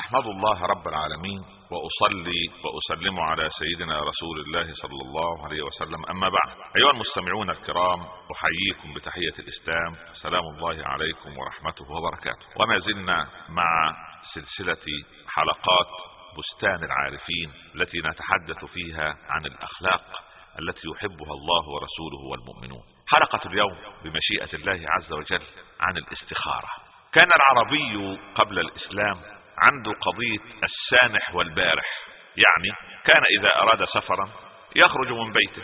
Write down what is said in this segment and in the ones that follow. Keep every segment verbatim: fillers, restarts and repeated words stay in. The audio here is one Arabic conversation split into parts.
أحمد الله رب العالمين وأصلي وأسلم على سيدنا رسول الله صلى الله عليه وسلم. أما بعد، أيها المستمعون الكرام، أحييكم بتحية الإسلام، سلام الله عليكم ورحمته وبركاته. وما زلنا مع سلسلة حلقات بستان العارفين التي نتحدث فيها عن الأخلاق التي يحبها الله ورسوله والمؤمنون. حلقة اليوم بمشيئة الله عز وجل عن الاستخارة. كان العربي قبل الإسلام عنده قضية السانح والبارح، يعني كان إذا أراد سفرا يخرج من بيته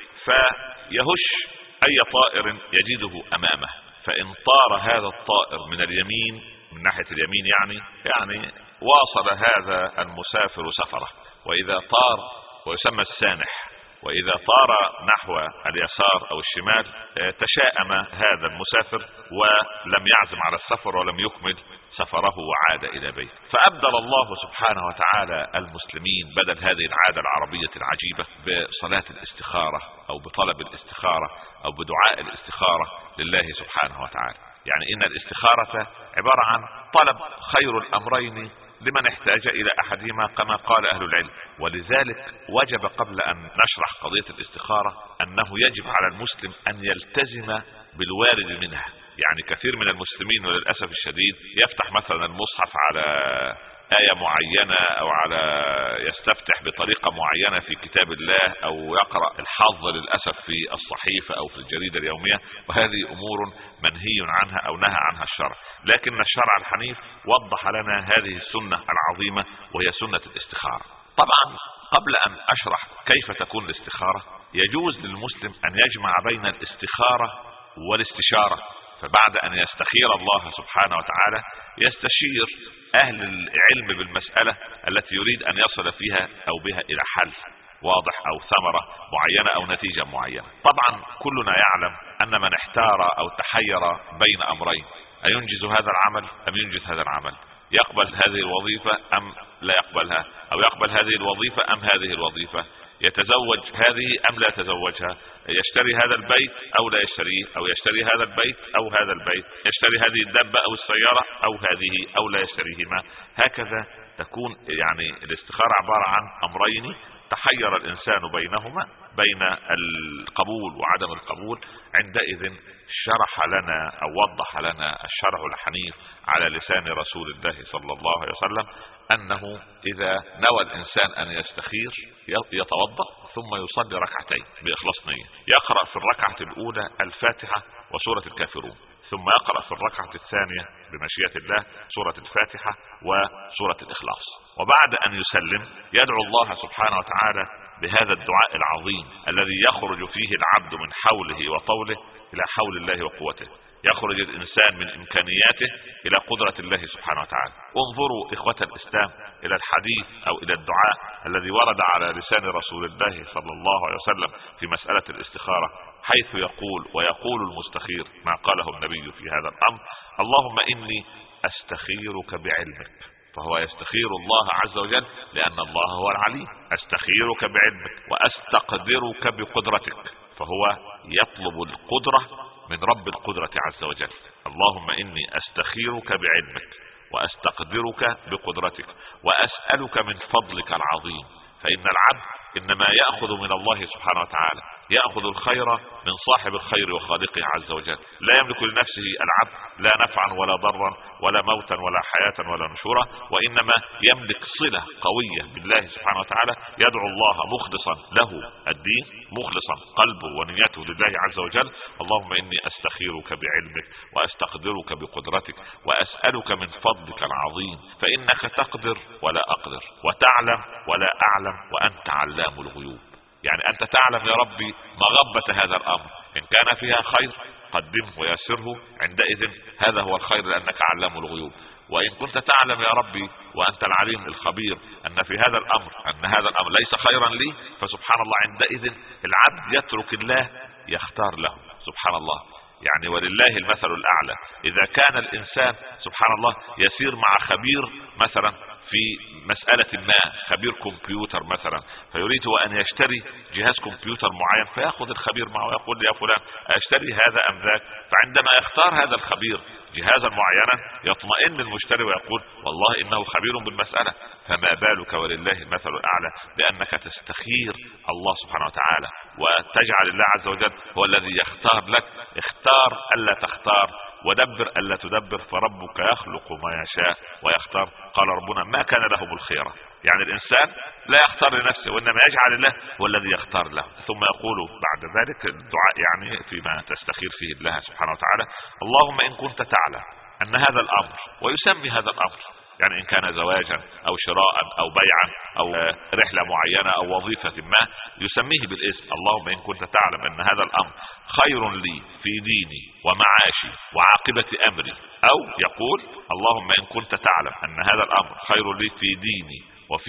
فيهش أي طائر يجده أمامه، فإن طار هذا الطائر من اليمين، من ناحية اليمين يعني يعني واصل هذا المسافر سفره، وإذا طار، ويسمى السانح، وإذا طار نحو اليسار أو الشمال تشاءم هذا المسافر ولم يعزم على السفر ولم يكمل سفره وعاد إلى بيته. فأبدل الله سبحانه وتعالى المسلمين بدل هذه العادة العربية العجيبة بصلاة الاستخارة أو بطلب الاستخارة أو بدعاء الاستخارة لله سبحانه وتعالى. يعني إن الاستخارة عبارة عن طلب خير الأمرين لمن احتاج إلى أحدهما كما قال أهل العلم. ولذلك وجب قبل أن نشرح قضية الاستخارة أنه يجب على المسلم أن يلتزم بالوارد منها. يعني كثير من المسلمين وللأسف الشديد يفتح مثلا المصحف على آية معينة أو على يستفتح بطريقة معينة في كتاب الله أو يقرأ الحظ للأسف في الصحيفة أو في الجريدة اليومية، وهذه أمور منهي عنها أو نهى عنها الشرع. لكن الشرع الحنيف وضح لنا هذه السنة العظيمة وهي سنة الاستخارة. طبعا قبل أن أشرح كيف تكون الاستخارة يجوز للمسلم أن يجمع بين الاستخارة والاستشارة. فبعد أن يستخير الله سبحانه وتعالى يستشير أهل العلم بالمسألة التي يريد أن يصل فيها أو بها إلى حل واضح أو ثمرة معينة أو نتيجة معينة. طبعا كلنا يعلم أن من احتار أو تحير بين أمرين، أينجز هذا العمل أم ينجز هذا العمل، يقبل هذه الوظيفة أم لا يقبلها، أو يقبل هذه الوظيفة أم هذه الوظيفة، يتزوج هذه أم لا يتزوجها، يشتري هذا البيت أو لا يشتريه، أو يشتري هذا البيت أو هذا البيت، يشتري هذه الدابة أو السيارة أو هذه أو لا يشتريهما. هكذا تكون يعني الاستخارة عبارة عن أمرين تحير الإنسان بينهما، بين القبول وعدم القبول. عندئذ شرح لنا أو وضح لنا الشرع الحنيف على لسان رسول الله صلى الله عليه وسلم أنه إذا نوى الإنسان أن يستخير يتوضأ ثم يصلي ركعتين بإخلاص نية، يقرأ في الركعة الأولى الفاتحة وسورة الكافرون، ثم يقرأ في الركعة الثانية بمشيئة الله سورة الفاتحة وسورة الإخلاص. وبعد أن يسلم يدعو الله سبحانه وتعالى بهذا الدعاء العظيم الذي يخرج فيه العبد من حوله وطوله إلى حول الله وقوته، يخرج الإنسان من إمكانياته إلى قدرة الله سبحانه وتعالى. انظروا إخوة الإسلام إلى الحديث أو إلى الدعاء الذي ورد على لسان رسول الله صلى الله عليه وسلم في مسألة الاستخارة، حيث يقول ويقول المستخير ما قاله النبي في هذا الأمر: اللهم إني أستخيرك بعلمك. فهو يستخير الله عز وجل لأن الله هو العليم. أستخيرك بعلمك وأستقدرك بقدرتك، فهو يطلب القدرة من رب القدرة عز وجل. اللهم إني أستخيرك بعلمك وأستقدرك بقدرتك وأسألك من فضلك العظيم. فإن العبد إنما يأخذ من الله سبحانه وتعالى، يأخذ الخير من صاحب الخير وخالقه عز وجل. لا يملك لنفسه العبد لا نفعا ولا ضرا ولا موتا ولا حياة ولا نشورا، وإنما يملك صلة قوية بالله سبحانه وتعالى، يدعو الله مخلصا له الدين، مخلصا قلبه ونيته لله عز وجل: اللهم إني أستخيرك بعلمك وأستقدرك بقدرتك وأسألك من فضلك العظيم، فإنك تقدر ولا أقدر وتعلم ولا أعلم وأنت علام الغيوب. يعني أنت تعلم يا ربي مغبة هذا الأمر، إن كان فيها خير قدمه ويسره، عندئذ هذا هو الخير لأنك علام الغيوب. وإن كنت تعلم يا ربي وأنت العليم الخبير أن في هذا الأمر أن هذا الأمر ليس خيرا لي، فسبحان الله عندئذ العبد يترك الله يختار له. سبحان الله، يعني ولله المثل الأعلى. إذا كان الإنسان سبحان الله يسير مع خبير مثلا في مسألة ما، خبير كمبيوتر مثلا، فيريد أن يشتري جهاز كمبيوتر معين، فيأخذ الخبير معه ويقول: يا فلان أشتري هذا أم ذاك؟ فعندما يختار هذا الخبير جهازا معينا يطمئن المشتري ويقول والله انه خبير بالمسألة. فما بالك ولله المثل الاعلى بانك تستخير الله سبحانه وتعالى وتجعل الله عز وجل هو الذي يختار لك. اختار الا تختار ودبر الا تدبر، فربك يخلق ما يشاء ويختار. قال ربنا ما كان لهم الخيرة، يعني الانسان لا يختار لنفسه وانما يجعل الله هو الذي يختار له. ثم يقول بعد ذلك الدعاء يعني فيما تستخير فيه الله سبحانه وتعالى: اللهم ان كنت تعلم ان هذا الامر، ويسمي هذا الامر يعني ان كان زواجا او شراء او بيعا او رحلة معينة او وظيفة ما يسميه بالاسم. اللهم ان كنت تعلم ان هذا الامر خير لي في ديني ومعاشي وعاقبة امري، او يقول اللهم ان كنت تعلم ان هذا الامر خير لي في ديني وفي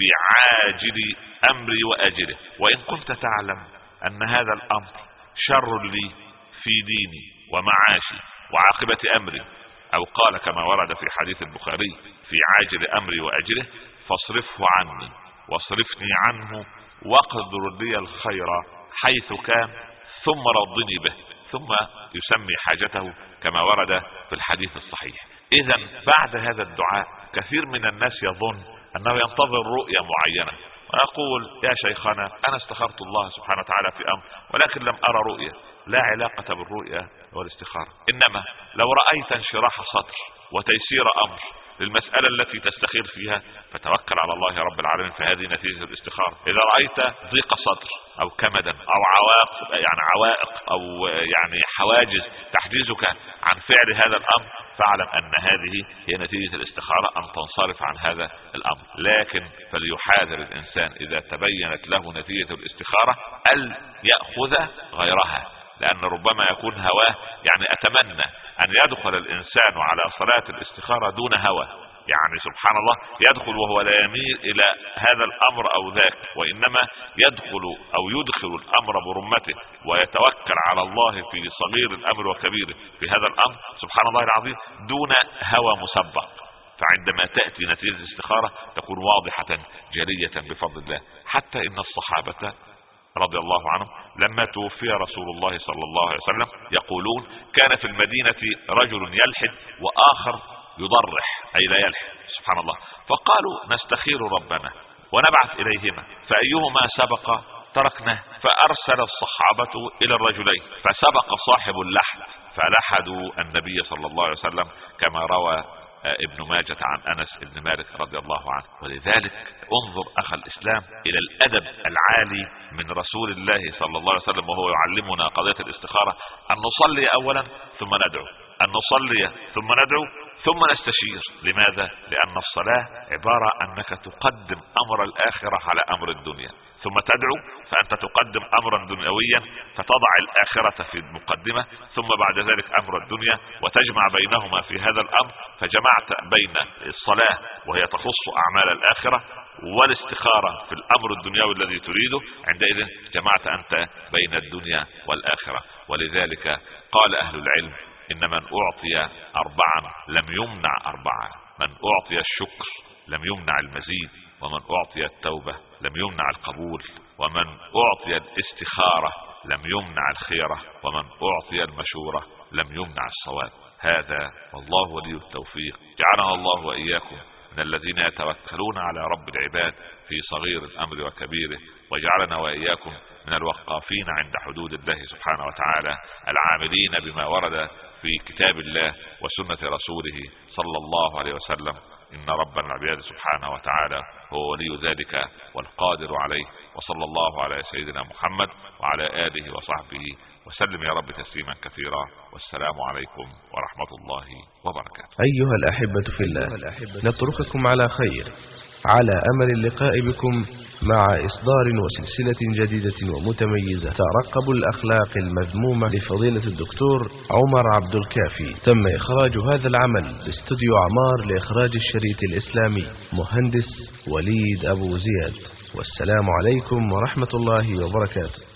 عاجل امري واجله، وان كنت تعلم ان هذا الامر شر لي في ديني ومعاشي وعاقبة امري، او قال كما ورد في حديث البخاري في عاجل امري واجله: فاصرفه عني واصرفني عنه واقدر لي الخير حيث كان ثم رضني به. ثم يسمي حاجته كما ورد في الحديث الصحيح. اذا بعد هذا الدعاء كثير من الناس يظن انه ينتظر رؤية معينة ويقول: يا شيخنا انا استخرت الله سبحانه وتعالى في امر ولكن لم ارى رؤية. لا علاقة بالرؤية والاستخارة، انما لو رأيت انشراح صدر وتيسير امر للمسألة التي تستخير فيها فتوكل على الله يا رب العالمين، فهذه نتيجة الاستخارة. اذا رأيت ضيق صدر او كمدا او عوائق يعني عوائق او يعني حواجز تحجزك عن فعل هذا الامر، فاعلم ان هذه هي نتيجة الاستخارة ان تنصرف عن هذا الامر. لكن فليحاذر الانسان اذا تبينت له نتيجة الاستخارة ان يأخذ غيرها، لان ربما يكون هواه. يعني اتمنى ان يدخل الانسان على صلاة الاستخارة دون هوى، يعني سبحان الله يدخل وهو لا يميل الى هذا الامر او ذاك، وانما يدخل او يدخل الامر برمته ويتوكل على الله في صغير الامر وكبيره في هذا الامر سبحان الله العظيم دون هوى مسبق. فعندما تأتي نتيجة الاستخارة تكون واضحة جلية بفضل الله. حتى ان الصحابة رضي الله عنهم لما توفي رسول الله صلى الله عليه وسلم يقولون: كان في المدينة رجل يلحد وآخر يضرح أي لا يلحد، سبحان الله. فقالوا: نستخير ربنا ونبعث إليهما فأيهما سبق تركناه. فأرسل الصحابة إلى الرجلين فسبق صاحب اللحد فلحدوا النبي صلى الله عليه وسلم كما روى ابن ماجة عن أنس بن مالك رضي الله عنه. ولذلك انظر أخ الإسلام إلى الأدب العالي من رسول الله صلى الله عليه وسلم وهو يعلمنا قضية الاستخارة: أن نصلي أولا ثم ندعو، أن نصلي ثم ندعو ثم نستشير. لماذا؟ لأن الصلاة عبارة أنك تقدم أمر الآخرة على أمر الدنيا، ثم تدعو فأنت تقدم أمرا دنيويا فتضع الآخرة في المقدمة، ثم بعد ذلك أمر الدنيا وتجمع بينهما في هذا الأمر. فجمعت بين الصلاة وهي تخص أعمال الآخرة والاستخارة في الأمر الدنيوي الذي تريده، عندئذ جمعت أنت بين الدنيا والآخرة. ولذلك قال أهل العلم: إن من أعطي أربعا لم يمنع أربعا، من أعطي الشكر لم يمنع المزيد، ومن أعطي التوبة لم يمنع القبول، ومن أعطي الاستخارة لم يمنع الخيرة، ومن أعطي المشورة لم يمنع الصواب. هذا والله ولي التوفيق. جعلنا الله وإياكم من الذين يتوكلون على رب العباد في صغير الأمر وكبيره، وجعلنا وإياكم من الوقافين عند حدود الله سبحانه وتعالى، العاملين بما ورد في كتاب الله وسنة رسوله صلى الله عليه وسلم. إن ربنا العباد سبحانه وتعالى هو ولي ذلك والقادر عليه. وصلى الله على سيدنا محمد وعلى آله وصحبه وسلم يا رب تسليما كثيرا. والسلام عليكم ورحمة الله وبركاته. أيها الأحبة في الله، نترككم على خير على أمل اللقاء بكم مع إصدار وسلسلة جديدة ومتميزة ترقب الأخلاق المذمومة لفضيلة الدكتور عمر عبد الكافي. تم إخراج هذا العمل باستوديو عمار لإخراج الشريط الإسلامي، مهندس وليد أبو زياد. والسلام عليكم ورحمة الله وبركاته.